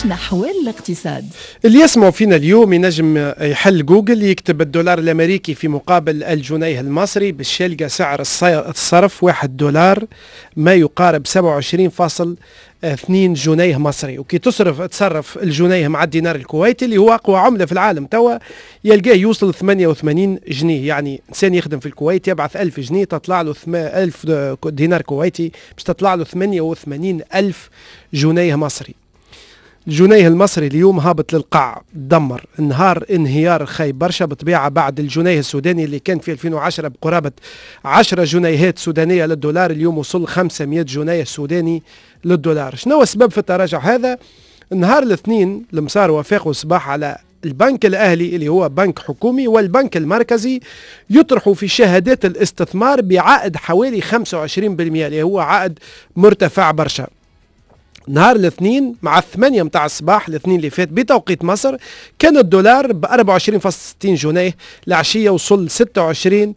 نحو الاقتصاد. اللي يسمعوا فينا اليوم ينجم يحل جوجل يكتب الدولار الأمريكي في مقابل الجنيه المصري باش يلقى سعر الصرف 1 دولار ما يقارب 27.2 جنيه مصري. وكي تصرف الجنيه مع الدينار الكويتي اللي هو أقوى عملة في العالم توا يلقاه يوصل 88 جنيه. يعني إنسان يخدم في الكويت يبعث 1000 جنيه تطلع له 1000 دينار كويتي باش تطلع له 88 ألف جنيه مصري. الجنيه المصري اليوم هابط للقاع، دمر النهار انهيار خايب برشا بطبيعة بعد الجنيه السوداني اللي كان في 2010 بقرابة 10 جنيهات سودانية للدولار، اليوم وصل 500 جنيه سوداني للدولار. شنو السبب في التراجع هذا؟ النهار الاثنين المسار وافقوا صباح على البنك الأهلي اللي هو بنك حكومي والبنك المركزي يطرحوا في شهادات الاستثمار بعائد حوالي 25% اللي هو عائد مرتفع برشا. نهار الاثنين مع 8 متاع الصباح الاثنين اللي فات بتوقيت مصر كان الدولار ب 24.60 جنيه، العشية وصل 26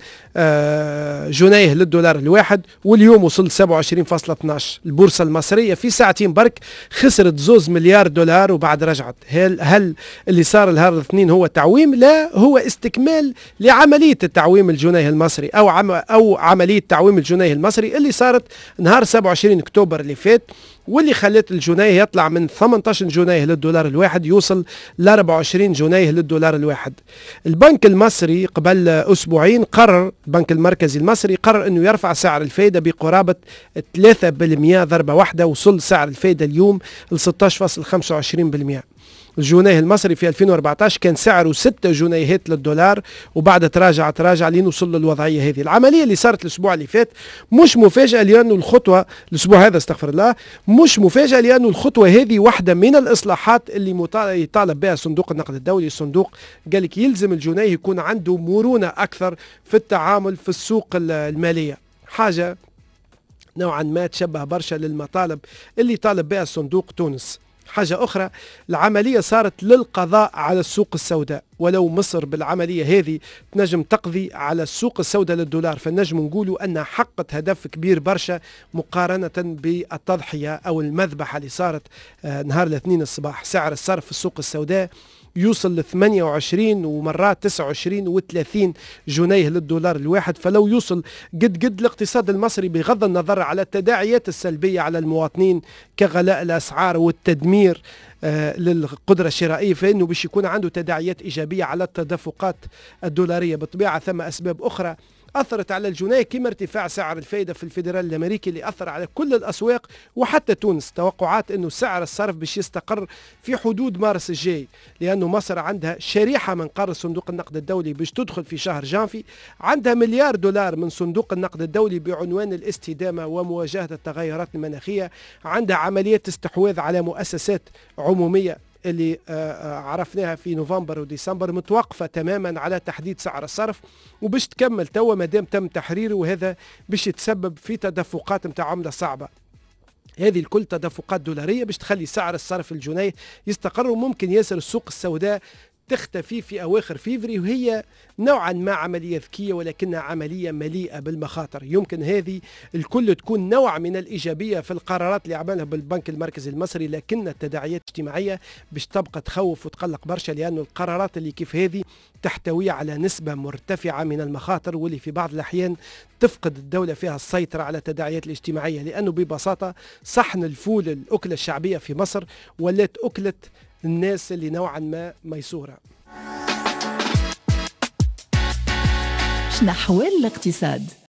جنيه للدولار الواحد، واليوم وصل 27.12. البورصة المصرية في ساعتين برك خسرت 2 مليار دولار وبعد رجعت. هل اللي صار نهار الاثنين هو تعويم؟ لا، هو استكمال لعملية التعويم الجنيه المصري أو عملية تعويم الجنيه المصري اللي صارت نهار 27 أكتوبر اللي فات، واللي خلت الجنيه يطلع من 18 جنيه للدولار الواحد يوصل ل 24 جنيه للدولار الواحد. البنك المصري قبل أسبوعين قرر، البنك المركزي المصري قرر أنه يرفع سعر الفايدة بقرابة 3% ضربة واحدة، وصل سعر الفايدة اليوم ل 16.25%. الجنيه المصري في 2014 كان سعره 6 جنيهات للدولار وبعد تراجع لين وصل للوضعية هذه. العملية اللي صارت الأسبوع اللي فات مش مفاجأة، لأنه الخطوة الأسبوع هذا استغفر الله مش مفاجأة، لأنه الخطوة هذه واحدة من الإصلاحات اللي يطالب بها صندوق النقد الدولي. الصندوق قال لك يلزم الجنيه يكون عنده مرونة أكثر في التعامل في السوق المالية، حاجة نوعا ما تشبه برشا للمطالب اللي طالب بها صندوق تونس. حاجة أخرى، العملية صارت للقضاء على السوق السوداء، ولو مصر بالعملية هذه تنجم تقضي على السوق السوداء للدولار، فنجم نقولوا أنها حققت هدف كبير برشا مقارنة بالتضحية أو المذبحة اللي صارت نهار الاثنين الصباح. سعر الصرف في السوق السوداء يوصل ل 28 ومرات 29 و30 جنيه للدولار الواحد، فلو يوصل قد الاقتصاد المصري بغض النظر على التداعيات السلبية على المواطنين كغلاء الأسعار والتدمير للقدرة الشرائية، فإنه باش يكون عنده تداعيات إيجابية على التدفقات الدولارية. بطبيعة ثم أسباب أخرى أثرت على الجنيه كما ارتفاع سعر الفايدة في الفيدرالي الأمريكي اللي أثر على كل الأسواق وحتى تونس. توقعات أنه سعر الصرف باش يستقر في حدود مارس الجاي، لأنه مصر عندها شريحة من قرض صندوق النقد الدولي باش تدخل في شهر جانفي، عندها مليار دولار من صندوق النقد الدولي بعنوان الاستدامة ومواجهة التغيرات المناخية، عندها عمليات استحواذ على مؤسسات عمومية اللي عرفناها في نوفمبر وديسمبر متوقفة تماما على تحديد سعر الصرف، وباش تكمل توا مادام تم تحريره، وهذا باش يتسبب في تدفقات متاع عملة صعبة. هذه الكل تدفقات دولارية باش تخلي سعر الصرف الجنيه يستقر، وممكن ياسر السوق السوداء تختفي في أواخر فيفري، وهي نوعا ما عملية ذكية ولكنها عملية مليئة بالمخاطر. يمكن هذه الكل تكون نوع من الإيجابية في القرارات اللي عملها بالبنك المركزي المصري، لكن التداعيات الاجتماعية باش تبقى تخوف وتقلق برشا، لأن القرارات اللي كيف هذه تحتوي على نسبة مرتفعة من المخاطر، واللي في بعض الأحيان تفقد الدولة فيها السيطرة على التداعيات الاجتماعية، لأنه ببساطة صحن الفول الأكلة الشعبية في مصر ولات أكلة الناس اللي نوعا ما ميسورة. نحو الاقتصاد.